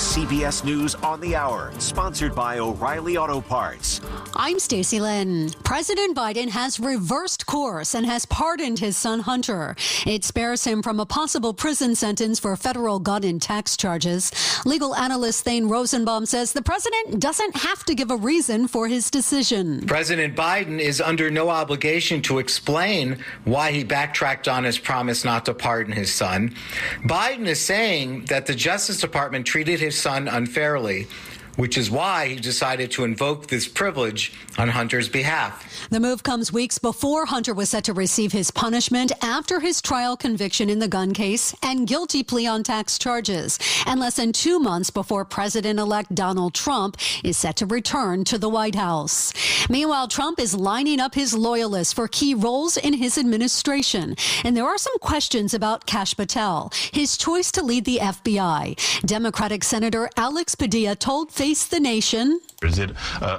CBS News on the Hour, sponsored by O'Reilly Auto Parts. I'm Stacey Lynn. President Biden has reversed course and has pardoned his son Hunter. It spares him from a possible prison sentence for federal gun and tax charges. Legal analyst Thane Rosenbaum says the president doesn't have to give a reason for his decision. President Biden is under no obligation to explain why he backtracked on his promise not to pardon his son. Biden is saying that the Justice Department treated his son unfairly, which is why he decided to invoke this privilege on Hunter's behalf. The move comes weeks before Hunter was set to receive his punishment after his trial conviction in the gun case and guilty plea on tax charges, and less than 2 months before President-elect Donald Trump is set to return to the White House. Meanwhile, Trump is lining up his loyalists for key roles in his administration, and there are some questions about Kash Patel, his choice to lead the FBI. Democratic Senator Alex Padilla told Face the Nation, is it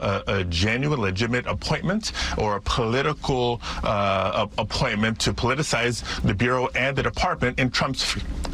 a genuine, legitimate appointment or a political appointment to politicize the Bureau and the department in Trump's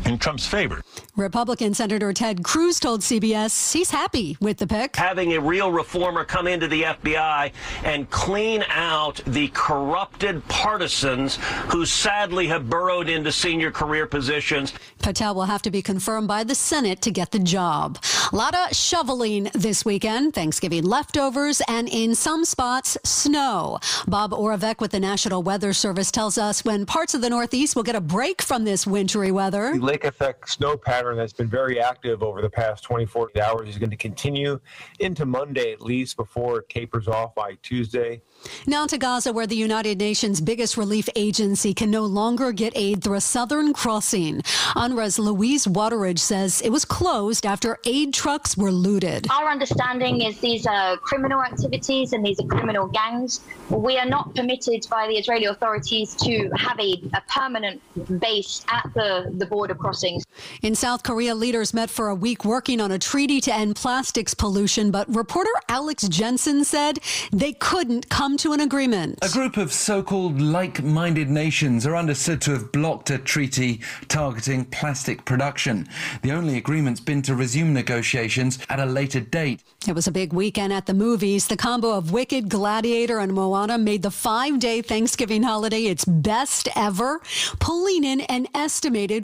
favor? Republican Senator Ted Cruz told CBS he's happy with the pick. Having a real reformer come into the FBI and clean out the corrupted partisans who sadly have burrowed into senior career positions. Patel will have to be confirmed by the Senate to get the job. A lot of shoveling this weekend, Thanksgiving leftovers, and in some spots, snow. Bob Oravec with the National Weather Service tells us when parts of the Northeast will get a break from this wintry weather. The lake effect snow pattern that's been very active over the past 24 hours is going to continue into Monday at least before it tapers off by Tuesday. Now to Gaza, where the United Nations' biggest relief agency can no longer get aid through a southern crossing. UNRWA's Louise Wateridge says it was closed after aid trucks were looted. Our understanding is these are criminal activities and these are criminal gangs. We are not permitted by the Israeli authorities to have a permanent base at the border crossings. In South Korea, leaders met for a week working on a treaty to end plastics pollution, but reporter Alex Jensen said they couldn't come to an agreement. A group of so-called like-minded nations are understood to have blocked a treaty targeting plastic production. The only agreement's been to resume negotiations at a later date. It was a big weekend at the movies. The combo of Wicked, Gladiator, and Moana made the 5-day Thanksgiving holiday its best ever, pulling in an estimated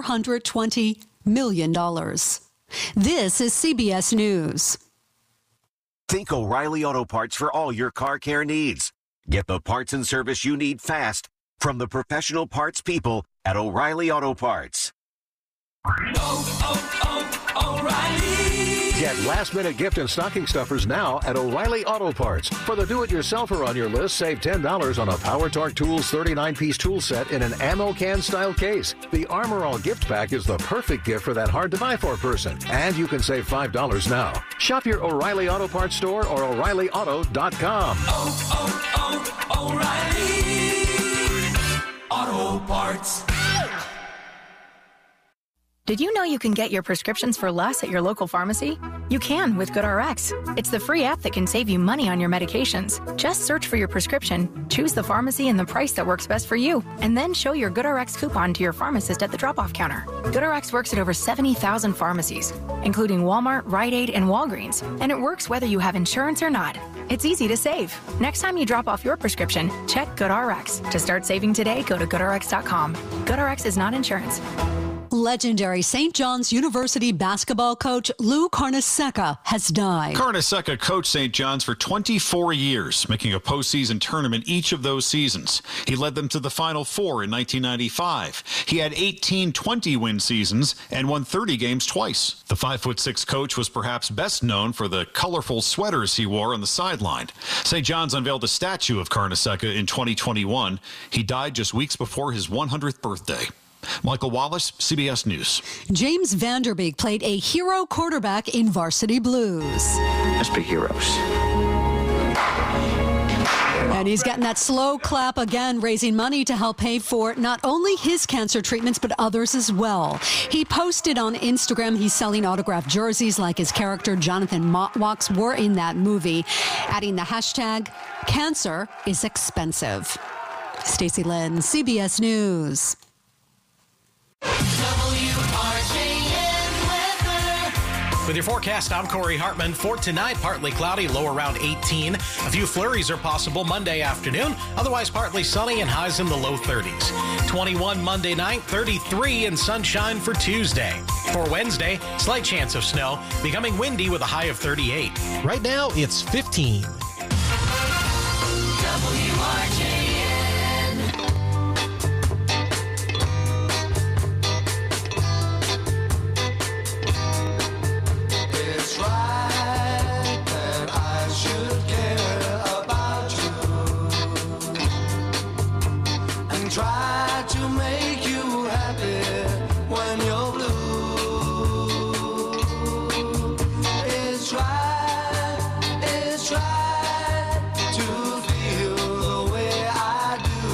$420 million. This is CBS News. Think O'Reilly Auto Parts for all your car care needs. Get the parts and service you need fast from the professional parts people at O'Reilly Auto Parts. O'Reilly. Get last-minute gift and stocking stuffers now at O'Reilly Auto Parts. For the do-it-yourselfer on your list, save $10 on a Power Torque Tools 39-piece tool set in an ammo can-style case. The Armor All gift pack is the perfect gift for that hard-to-buy-for person. And you can save $5 now. Shop your O'Reilly Auto Parts store or O'ReillyAuto.com. O'Reilly Auto Parts. Did you know you can get your prescriptions for less at your local pharmacy? You can with GoodRx. It's the free app that can save you money on your medications. Just search for your prescription, choose the pharmacy and the price that works best for you, and then show your GoodRx coupon to your pharmacist at the drop-off counter. GoodRx works at over 70,000 pharmacies, including Walmart, Rite Aid, and Walgreens, and it works whether you have insurance or not. It's easy to save. Next time you drop off your prescription, check GoodRx. To start saving today, go to GoodRx.com. GoodRx is not insurance. Legendary St. John's University basketball coach Lou Carnesecca has died. Carnesecca coached St. John's for 24 years, making a postseason tournament each of those seasons. He led them to the Final Four in 1995. He had 18 20-win seasons and won 30 games twice. The 5'6" coach was perhaps best known for the colorful sweaters he wore on the sideline. St. John's unveiled a statue of Carnesecca in 2021. He died just weeks before his 100th birthday. Michael Wallace, CBS News. James Vanderbeek played a hero quarterback in Varsity Blues. Let's be heroes. And he's getting that slow clap again, raising money to help pay for not only his cancer treatments, but others as well. He posted on Instagram he's selling autographed jerseys like his character Jonathan Mottwalks wore in that movie, adding the hashtag, "Cancer is expensive." Stacey Lynn, CBS News. With your forecast, I'm Corey Hartman. For tonight, partly cloudy, low around 18. A few flurries are possible Monday afternoon. Otherwise, partly sunny and highs in the low 30s. 21 Monday night, 33 and sunshine for Tuesday. For Wednesday, slight chance of snow, becoming windy with a high of 38. Right now, it's 15. Try to make you happy when you're blue. It's right to feel the way I do.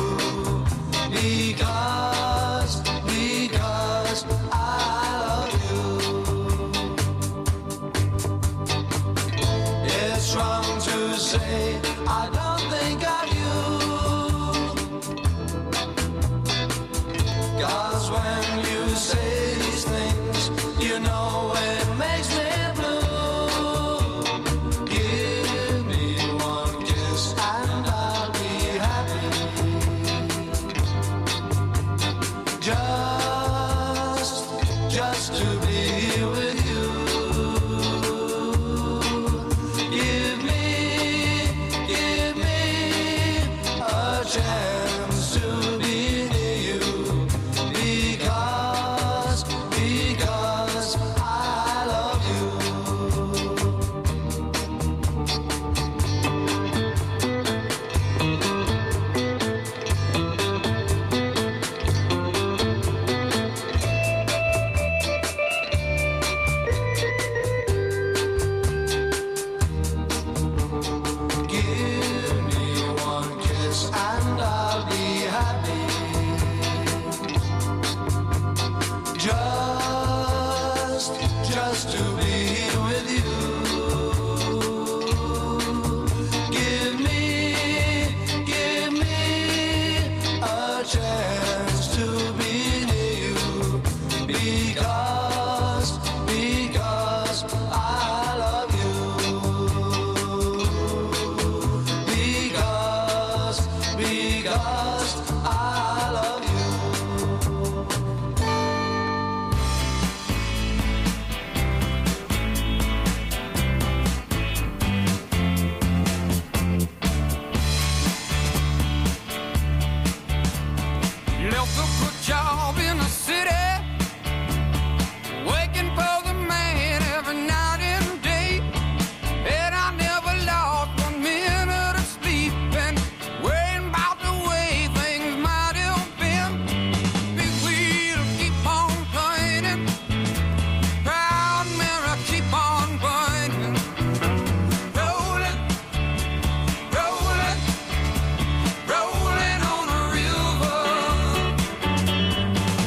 Because I love you. It's wrong to say I don't think of you. 'Cause when you say these things, you know it makes me blue. Give me one kiss and I'll be happy. Just to be with you. Give me a chance to be near you. Because I love you. Give me one kiss and I'll be happy. Just to be with you. Give me a chance to be near you. Because I love you. Because I love you. Left a good job in the city, working for the man every night and day. And I never lost 1 minute of sleep and worrying about the way things might have been. Big wheel keep on turning, proud mirror keep on burning. Rolling, rolling, rolling on a river.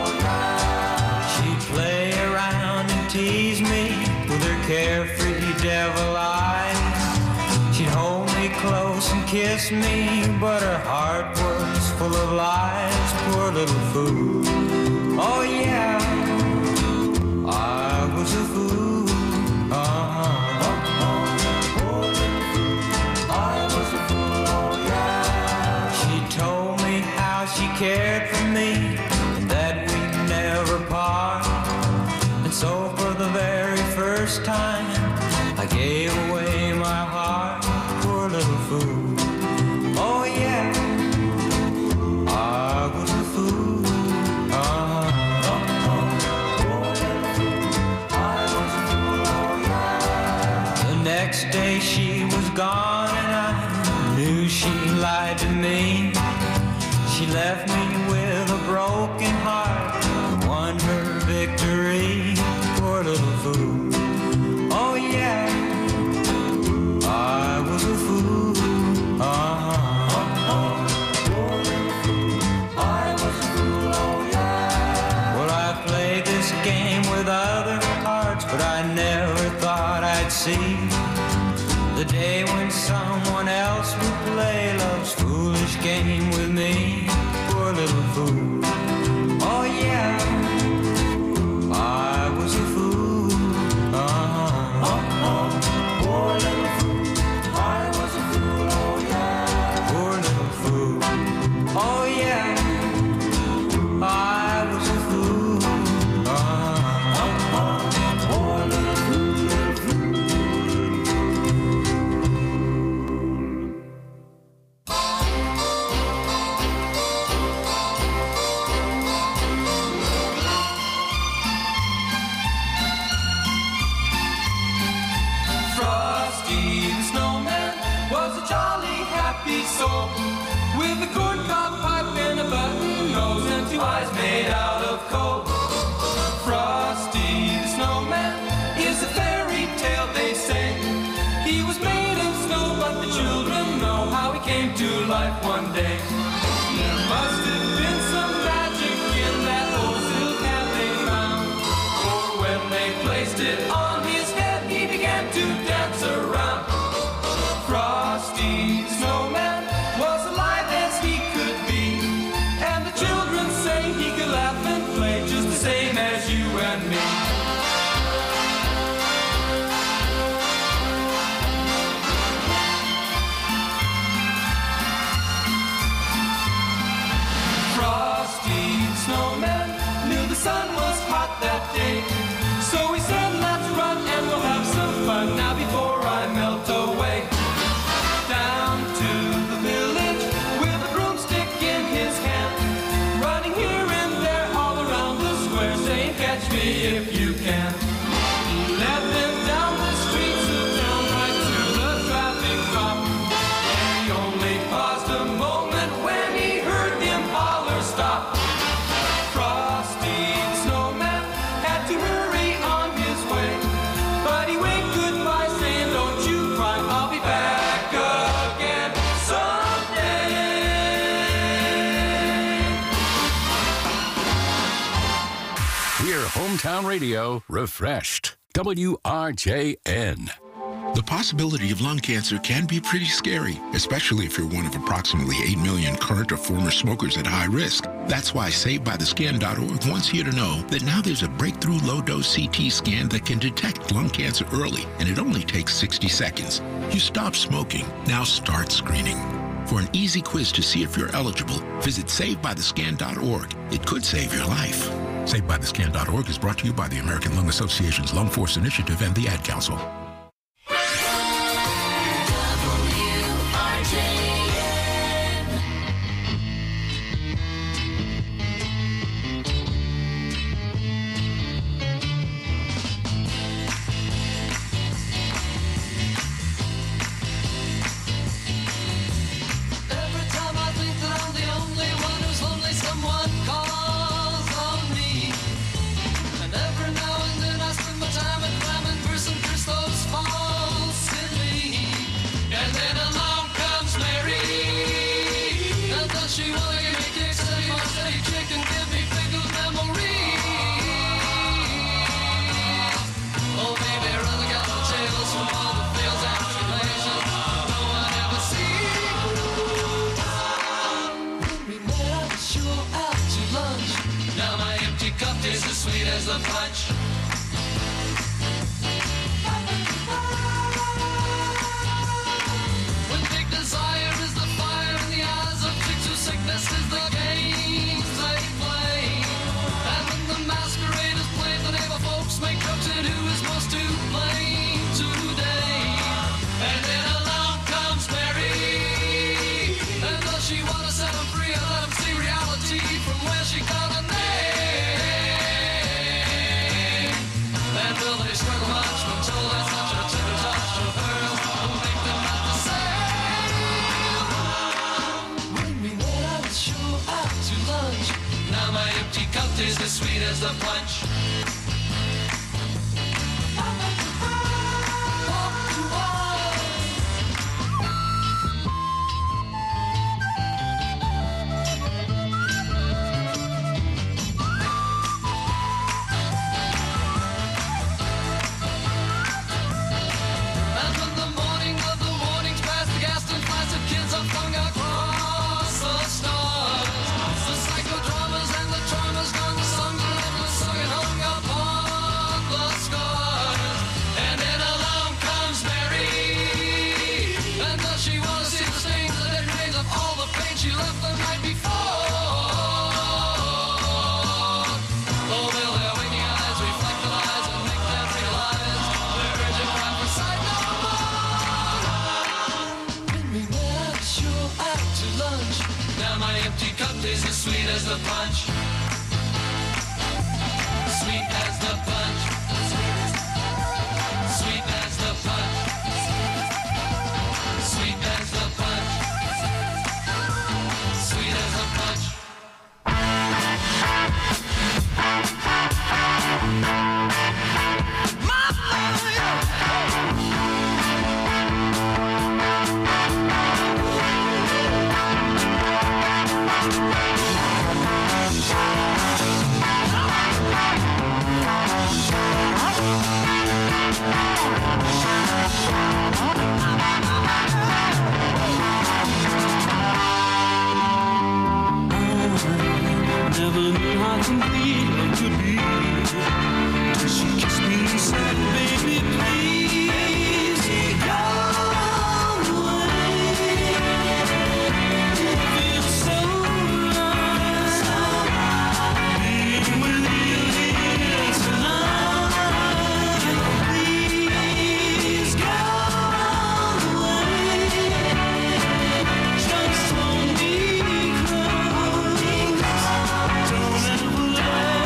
kiss me, but her heart was full of lies, poor little fool. Oh yeah, I was a fool. Poor little fool, I was a fool, oh yeah. She told me how she cared for me, and that we'd never part. And so for the very first time, I gave away my heart, poor little fool. Oh yeah, I was a fool. Poor little fool, I was a fool, oh yeah. The next day she was gone and I knew she lied to me. She left me with a broken heart and won her victory, poor little fool. Oh yeah, I was a fool. Poor little fool, I was a fool, oh yeah. Well, I played this game with other hearts, but I never thought I'd see the day when someone else would play love's foolish game with me, poor little fool. Oh yeah, I was a fool. Poor little fool, I was a fool, oh yeah. Poor little fool, oh yeah, I was a fool. Poor little fool, little fool. Frosty the Snowman was a jolly happy soul with a corncob pipe and a button nose and two eyes made out of coal. Frosty the Snowman is a fairy tale, they say. He was made of snow, but the children know how he came to life one day. There must have been some magic in that old silk hat they found, for when they placed it on his head, he began to dance around. Frosty the Snowman was alive as he could be, and the children say he could laugh and play just the same as you and me. Frosty the Snowman knew the sun was hot that day, so he said, let's run and we'll have some fun now before I melt away. Down to the village with a broomstick in his hand, running here and there all around the square, saying, catch me if you can. He led them down the streets of town right to the traffic cop, and he only paused a moment when he heard them holler, stop. Frosty the Snowman had to hurry on his way, but he waved goodbye saying, don't you cry, I'll be back again someday. Hear hometown radio refreshed. WRJN. The possibility of lung cancer can be pretty scary, especially if you're one of approximately 8 million current or former smokers at high risk. That's why SavedByTheScan.org wants you to know that now there's a breakthrough low-dose CT scan that can detect lung cancer early, and it only takes 60 seconds. You stop smoking, now start screening. For an easy quiz to see if you're eligible, visit SavedByTheScan.org. It could save your life. SavedByTheScan.org is brought to you by the American Lung Association's Lung Force Initiative and the Ad Council. And every now and then I spend my time at climbing for some Christos as the punch. When big desire is the fire in the eyes of chicks whose sickness is the games they play. And when the masquerade is played, the neighbor folks make jokes at who is most to blame today. And then along comes Mary, and does she want to set him free and let him see reality from where she got a name? And will they struggle much until there's such a tender touch of hers who make them not the same? When we met, I was sure out to lunch. Now my empty cup tastes as sweet as the punch. And when the morning of the mornings past the Gaston class of kids are flung across the stars, the psychodramas and the dramas gone, the songs are never sung and hung upon the scars. And then along comes Mary, and does she want to see the stains, the dead remains of all the pain she left the night before? Oh, will their waking eyes reflect the lies and make them realize their urgent cry for sight no more? When we met, I was sure out to lunch. Now my empty cup tastes as sweet as the punch. Sweet as the punch. Sweet as the punch. Sweet as the punch. Sweet as the punch. Never knew how complete love could be till she kissed me and said, baby, please go away. It feels so right being with you here tonight. Please go away. Just hold me close. Don't ever let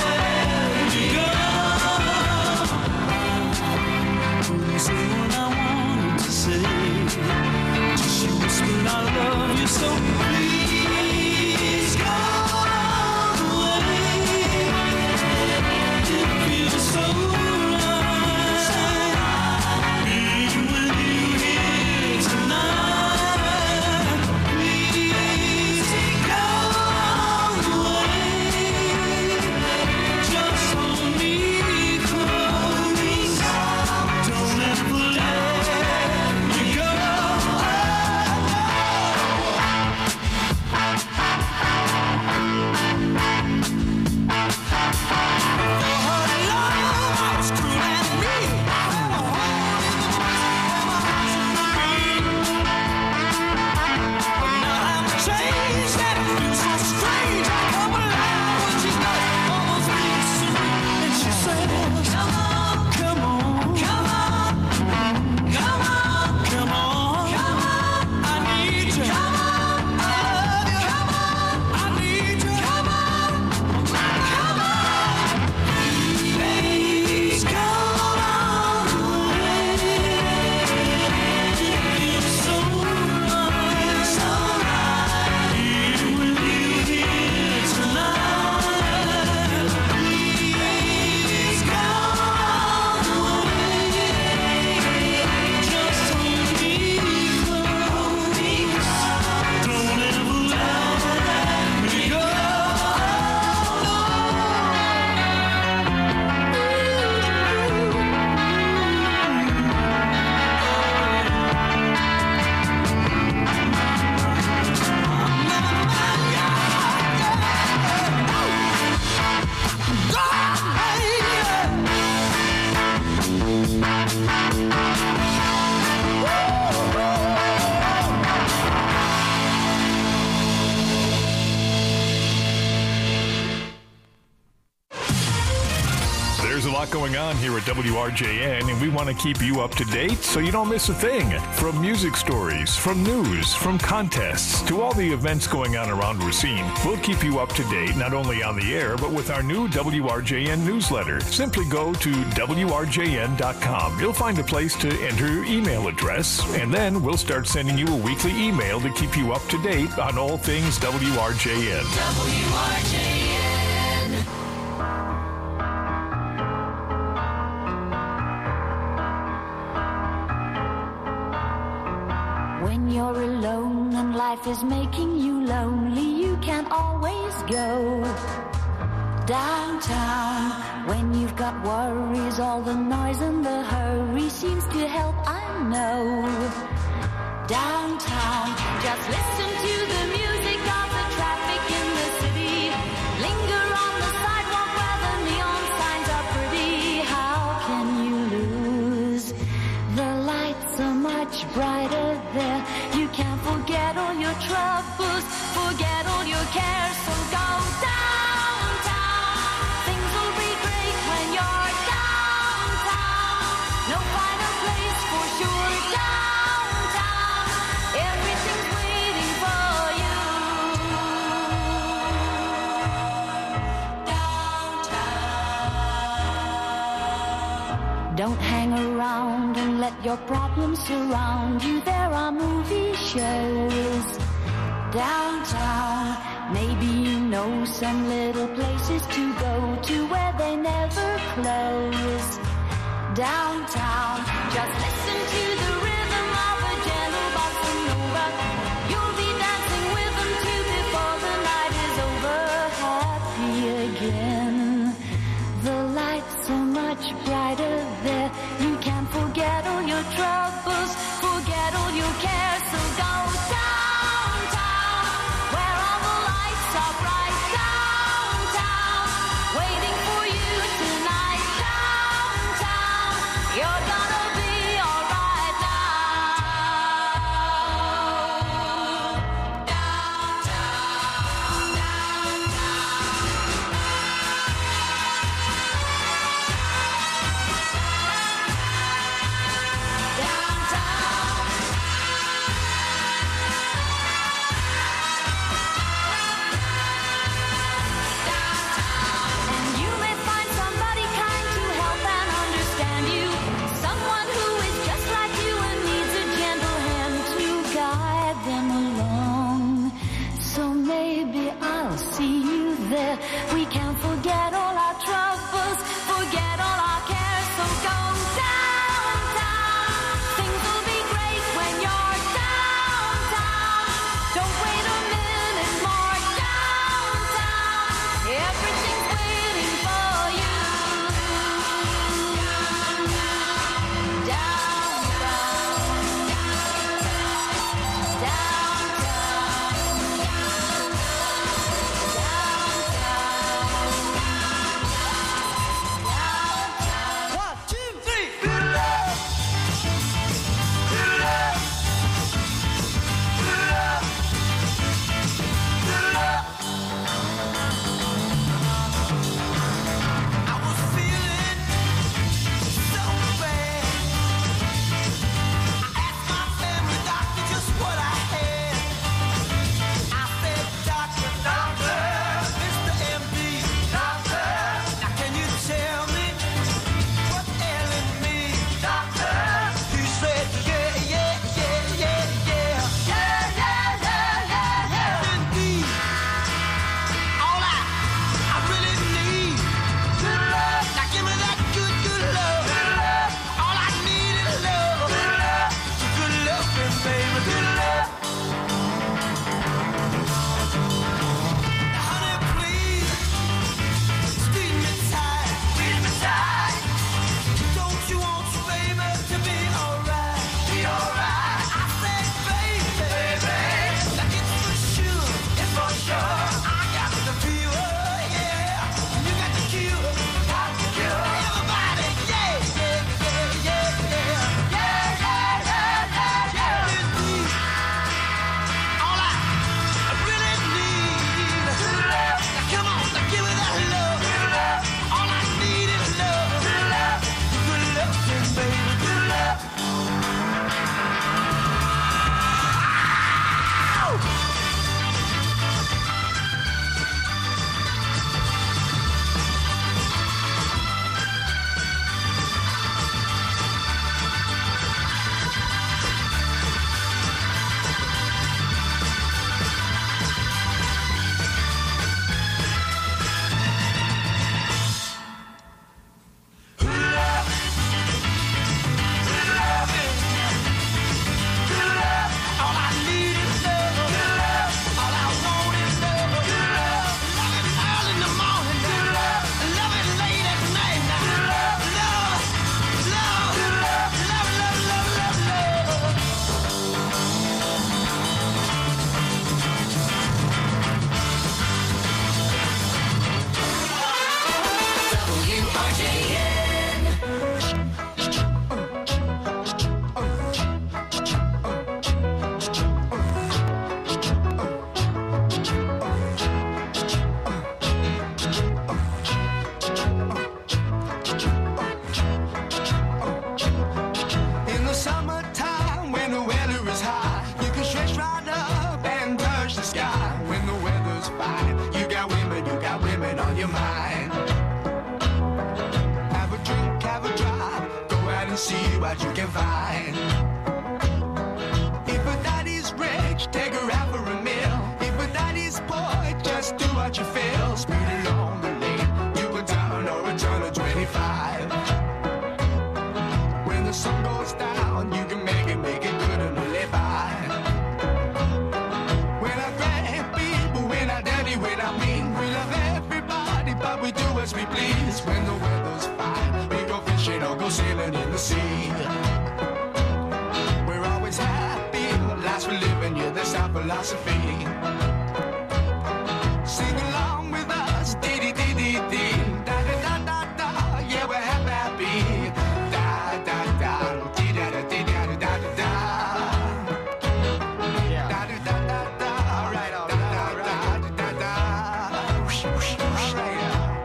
lot going on here at WRJN, and we want to keep you up to date so you don't miss a thing. From music stories, from news, from contests, to all the events going on around Racine, we'll keep you up to date not only on the air, but with our new WRJN newsletter. Simply go to WRJN.com. You'll find a place to enter your email address, and then we'll start sending you a weekly email to keep you up to date on all things WRJN. WRJN. When you're alone and life is making you lonely, you can always go downtown. When you've got worries, all the noise and the hurry seems to help, I know. Downtown, just listen to the music of the traffic in the city. Linger on the sidewalk where the neon signs are pretty. How can you lose? The lights are much brighter there. You can't forget all your troubles, forget all your cares, so go downtown. Things will be great when you're downtown. No finer place for sure. Downtown, everything's waiting for you. Downtown. Don't hang around and let your problems surround you. There are movie shows downtown. Maybe you know some little places to go to where they never close. Downtown, just listen to the rhythm of a gentle bossa nova. You'll be dancing with them too before the night is over. Happy again. The lights are much brighter there. You can forget all your troubles, forget all your cares, so go downtown, where all the lights are bright. Downtown, waiting for you tonight. Downtown, you're gonna be alright now. what you feel. Speed along the lane, you go down or a turn of 25. When the sun goes down, you can make it good and live by. When I grab people, when I dirty, when I mean, we love everybody, but we do as we please. When the weather's fine, we go fishing or go sailing in the sea. We're always happy, lives we're living, yeah, that's our philosophy. Sing along with us, dee dee dee dee dee, da da da da da, yeah, we're happy, da da da, dee da da dee da da da da, da da da da da, all right, all right, all right, da da da, all right.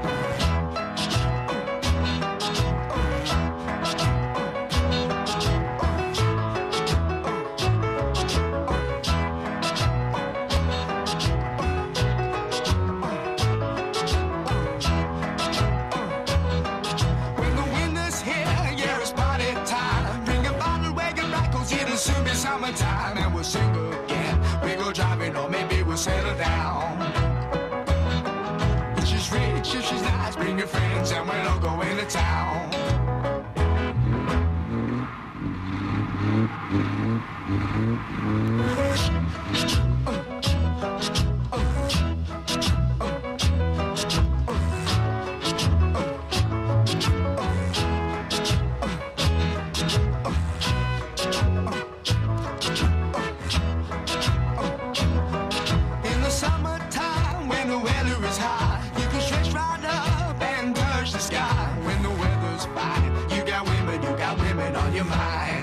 When the winter's here, yeah, it's party time. Bring a bottle, wagon right, 'cause it'll soon be summertime. And we'll sing again. We go driving, or maybe we'll settle down. If she's rich, if she's nice, bring your friends, and we'll all go into town. In the summertime, when the weather is hot, you can stretch right up and touch the sky. When the weather's fine, you got women on your mind.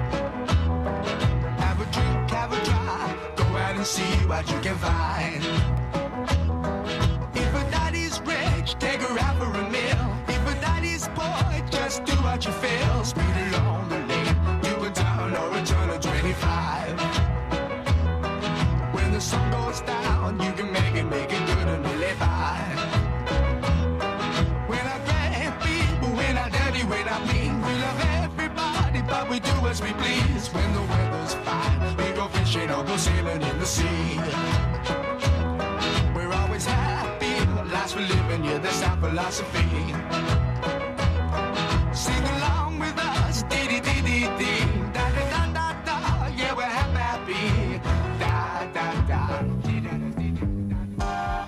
Have a drink, have a drive, go out and see what you can find. If a daddy's rich, take her out for a meal. If a daddy's poor, just do what you feel. Speed along the lane, you go down or a turn of 25. When the sun goes down, you can make it good and live by. When I grab people, when I dirty, when I mean, we love everybody, but we do as we please. When the weather's fine, we go fishing or go sailing in the sea. We're always happy, lives we're living, yeah, that's our philosophy. Sing along with us, dee dee dee dee dee, da da da da da, yeah, we're happy, da da da, dee da da dee da.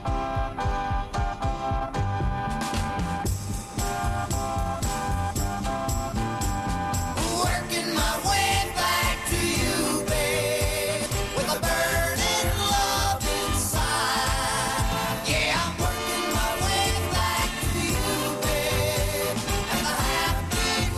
Working my way back to you, babe, with a burning love inside. Yeah, I'm working my way back to you, babe, and the happy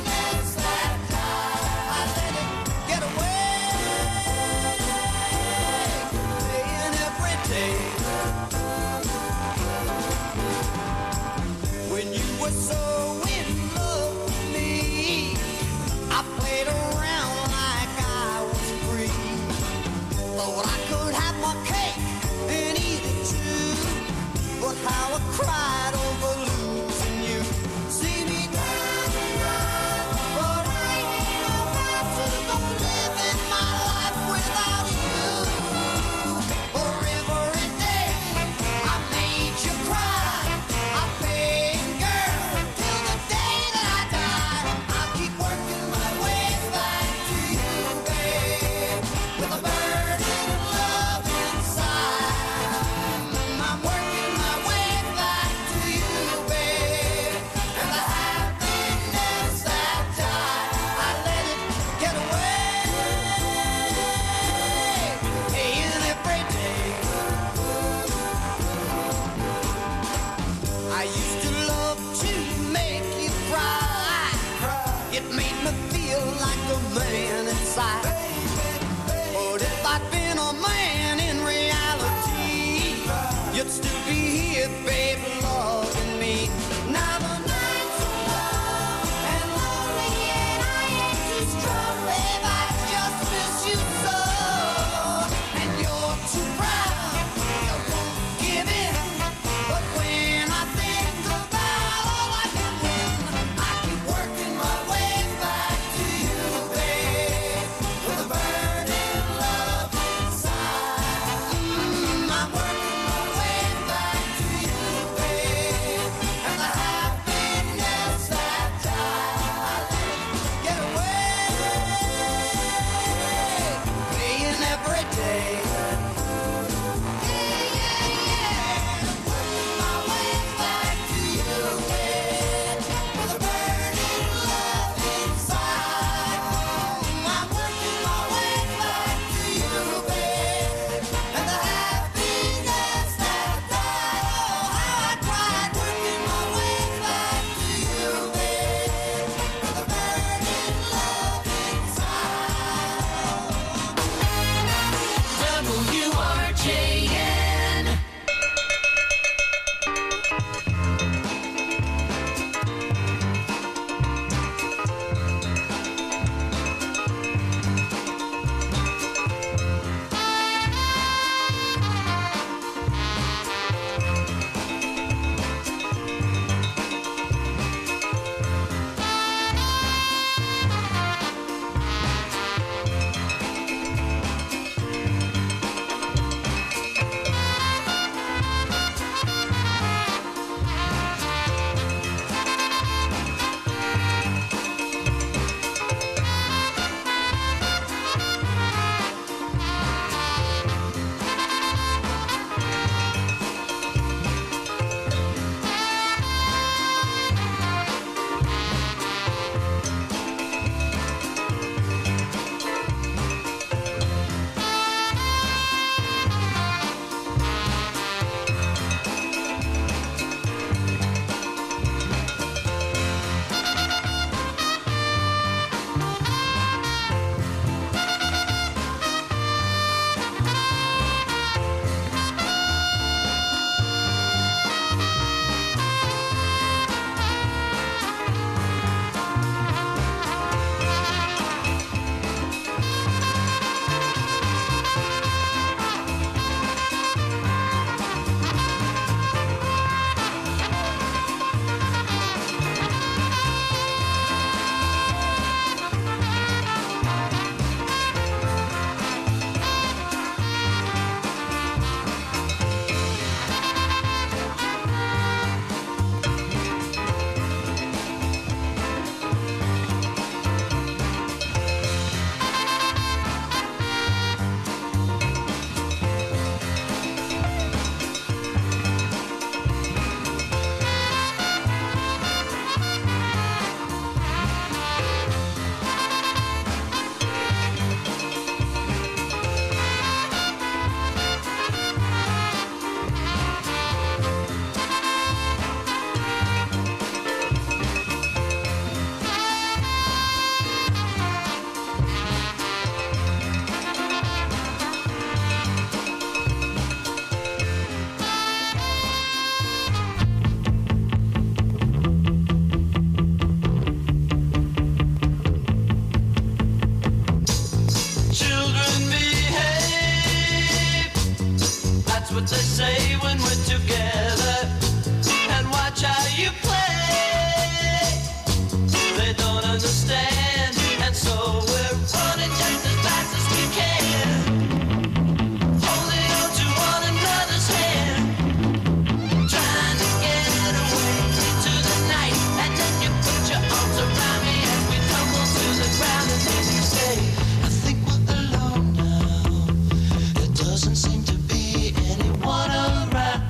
what they say when we're together. And watch how you play. They don't understand, and so we're running just as fast as we can. Holding on to one another's hand. Trying to get away into the night. And then you put your arms around me as we tumble to the ground. And then you say, I think we're alone now. There doesn't seem to be anyone around.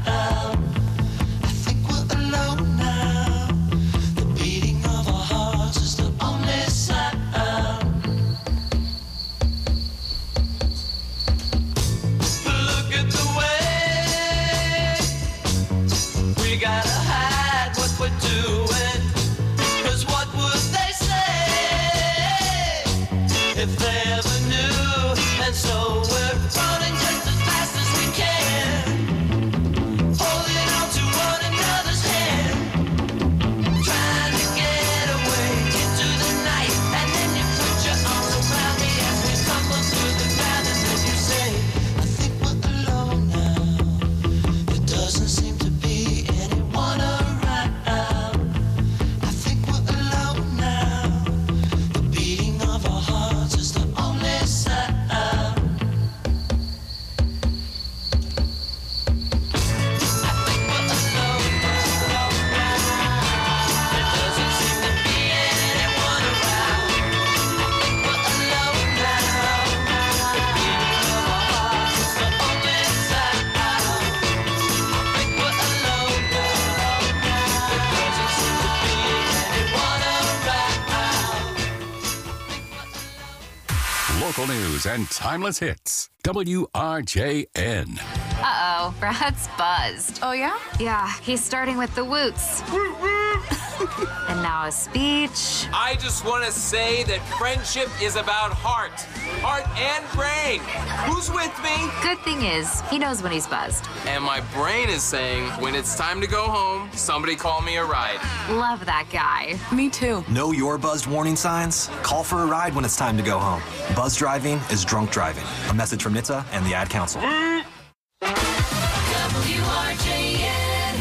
I think we're alone now. The beating of our hearts is the only sound. Look at the way we gotta hide what we're doing. 'Cause what would they say if they ever knew? And so we're running just as fast as we can. Holding on to one another's hand. Trying to get away into the night. And then you put your arms around me as we tumble to the ground. And then you say, I think we're alone now. There doesn't seem to be anyone around. I think we're alone now. The beating of our hearts is the only sound. Local news and timeless hits. WRJN. Uh-oh, Brad's buzzed. Oh, yeah? Yeah, he's starting with the woots. And now a speech. I just want to say that friendship is about heart and brain. Who's with me? Good thing is, he knows when he's buzzed. And my brain is saying, when it's time to go home, somebody call me a ride. Love that guy. Me too. Know your buzzed warning signs? Call for a ride when it's time to go home. Buzz driving is drunk driving. A message from NHTSA and the Ad Council. WRJN.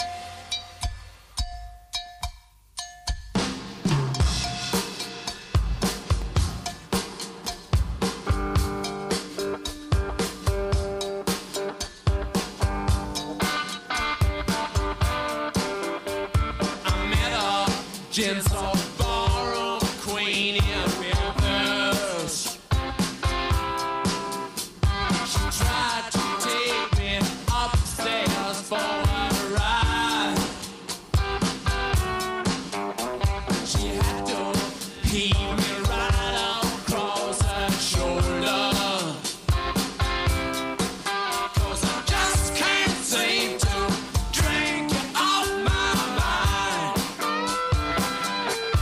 I met a gentle ballroom queen in Memphis. She tried to take me upstairs for a ride. She had to heave me right across her shoulder. 'Cause I just can't seem to drink you off my mind.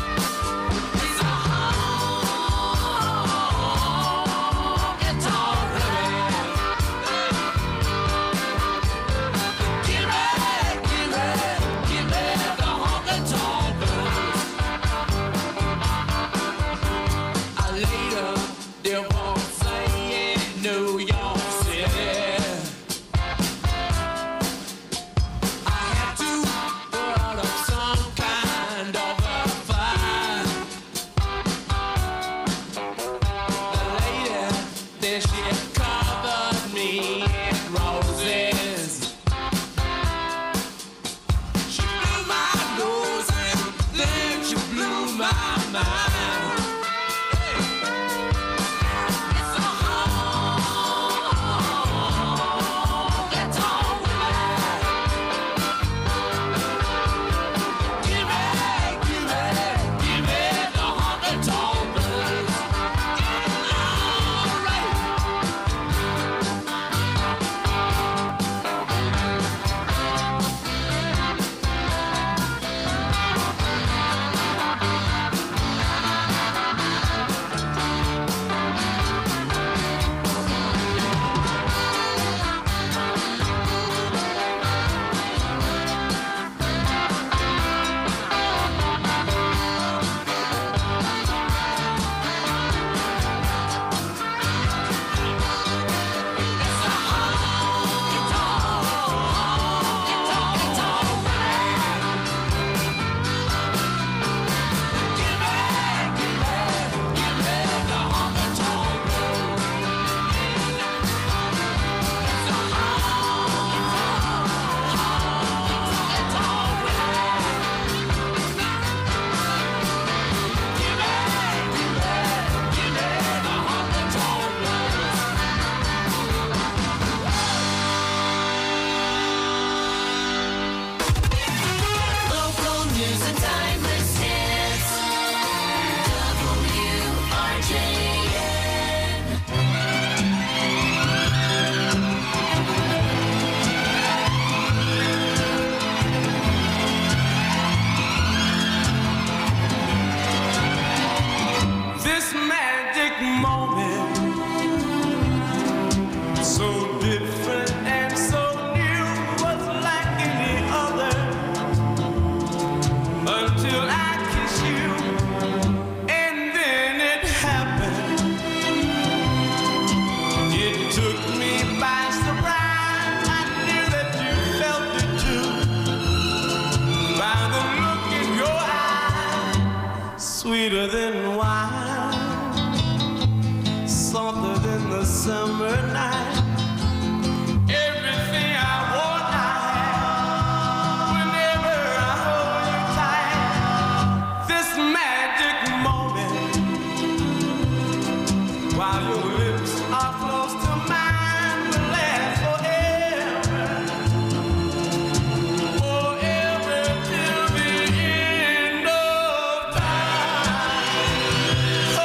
summer night. Everything I want, I have. Whenever I hold you tight, this magic moment, while your lips are close to mine, will last forever. Forever till the end of time. Oh,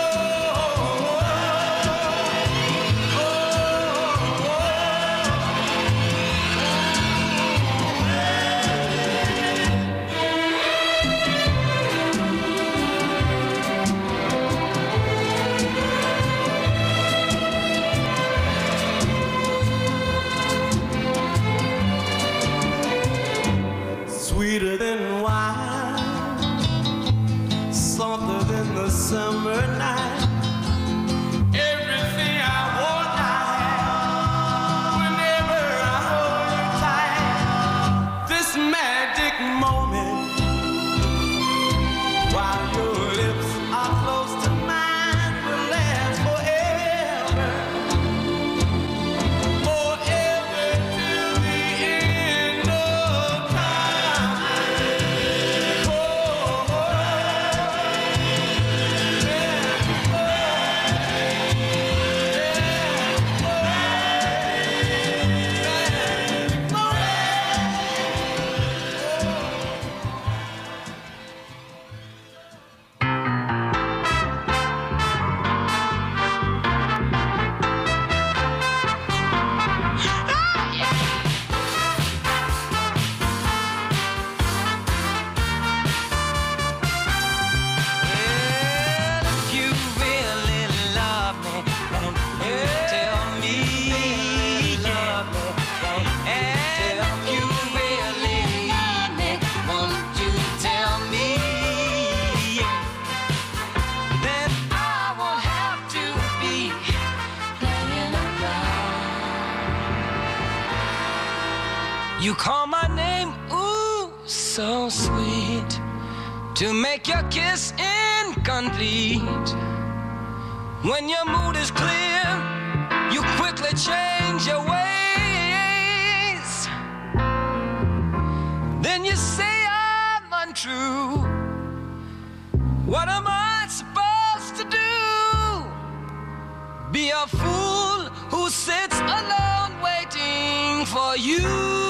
sweeter than wine, softer than the summer night. Everything I want, I have. Whenever I hold you tight, this magic moment, while your lips are close to mine, will last forever. Forever till the end of time. If you really love me, won't you tell me? Love me, and if you really need me, won't you tell me? Then I won't have to be playing around. You call my name, ooh, so sweet, to make your kiss incomplete. When your mood is clear, you quickly change your ways. Then you say I'm untrue. What am I supposed to do? Be a fool who sits alone waiting for you.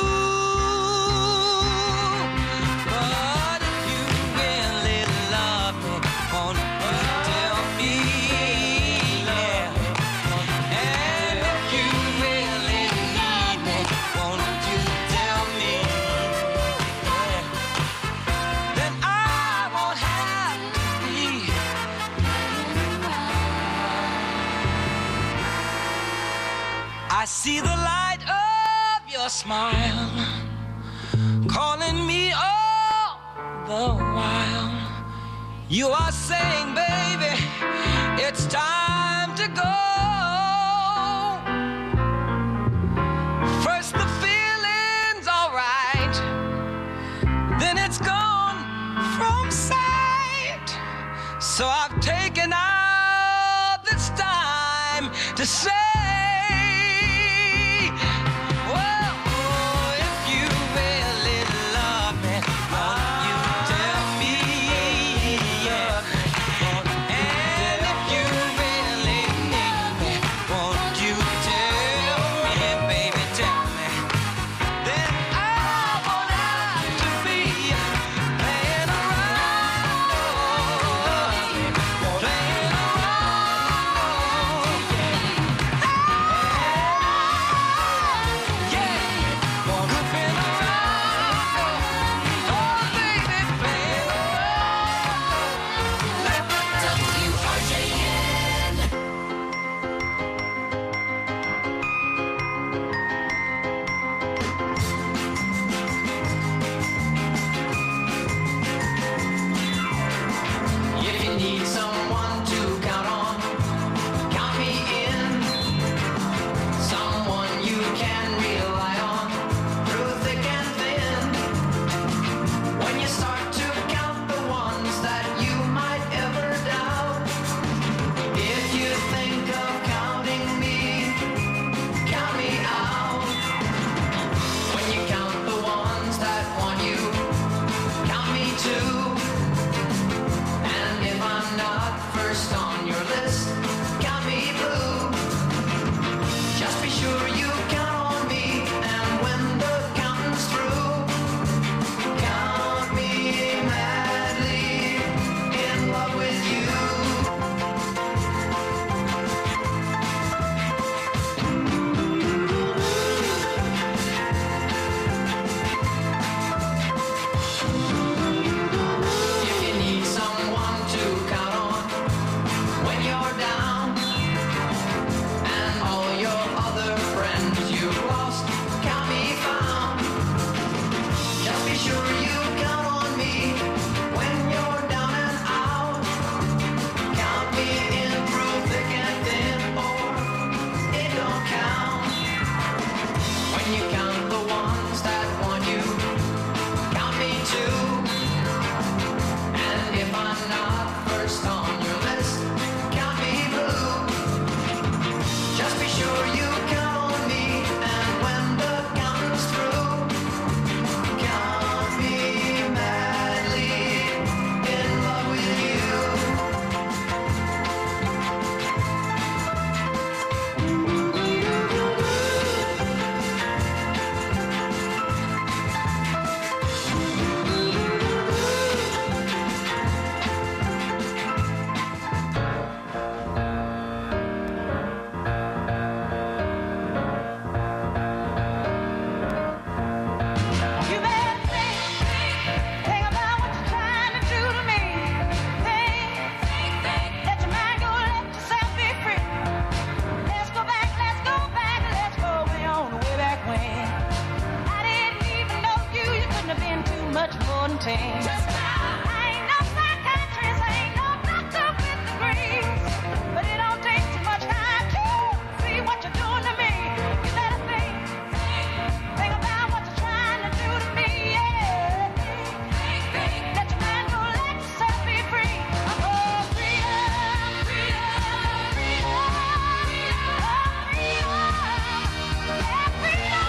But if you really love me, won't you tell me? Yeah. And if you really need me, won't you tell me? Yeah. Then I won't have to be. I see the light of your smile calling me all the while. You are saying, baby, it's time to go. First the feeling's alright, then it's gone from sight. So I've taken out this time to say, well, if you really love me, won't you tell me? Yeah. teens. Ain't no psychiatrist, ain't no doctor with degrees, but it don't take too much time to see what you're doing to me. You better think about what you're trying to do to me. Yeah. Let your mind go, let yourself be free. Oh, freedom, freedom, freedom, freedom, yeah, freedom.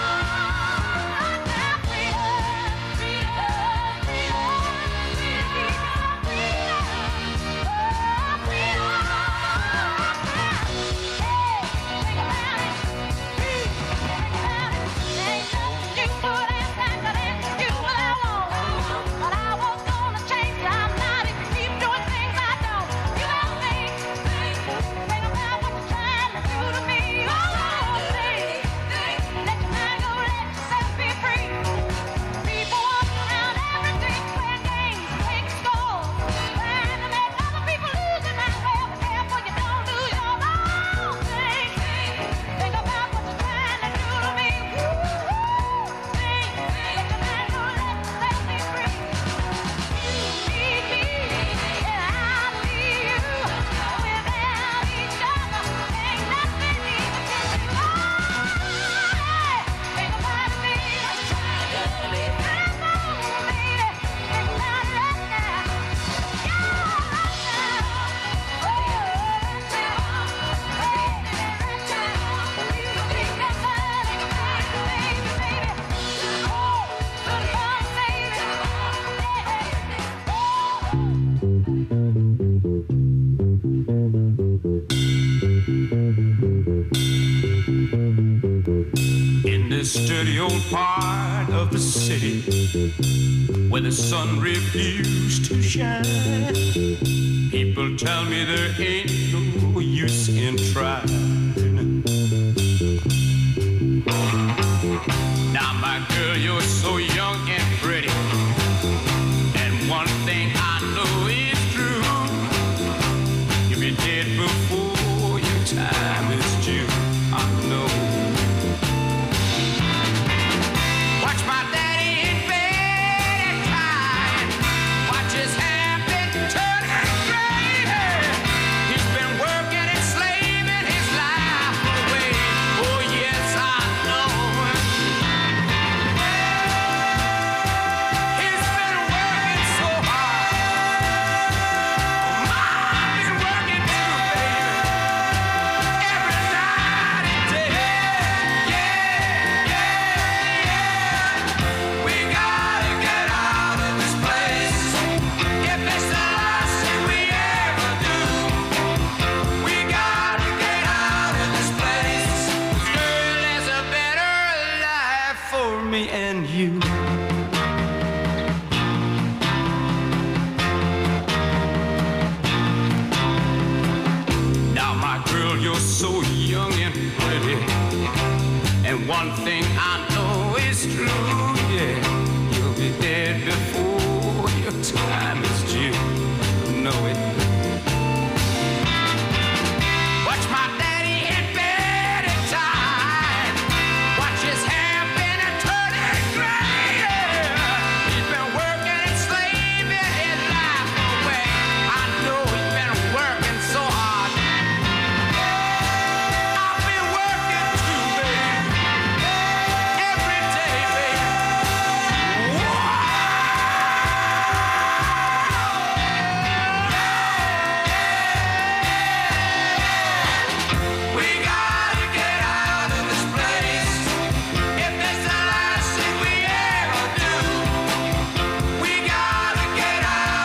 In this dirty old part of the city where the sun refused to shine, people tell me there ain't no use in trying. Now, my girl, you're so young and pretty, and one thing I know is true: you'll be dead before your time is due. I know. Watch my daddy in bed and crying. Watch his hair been turning gray. He's been working and slaving his life away. Oh yes, I know. He's been working so hard. I've been working too, baby. Every night and day. We gotta get out of this place. If it's the last thing we ever do, we gotta get out of this place. Girl, there's a better life for me and you. Now, my girl, you're so young and pretty, and one thing I know is true, yeah.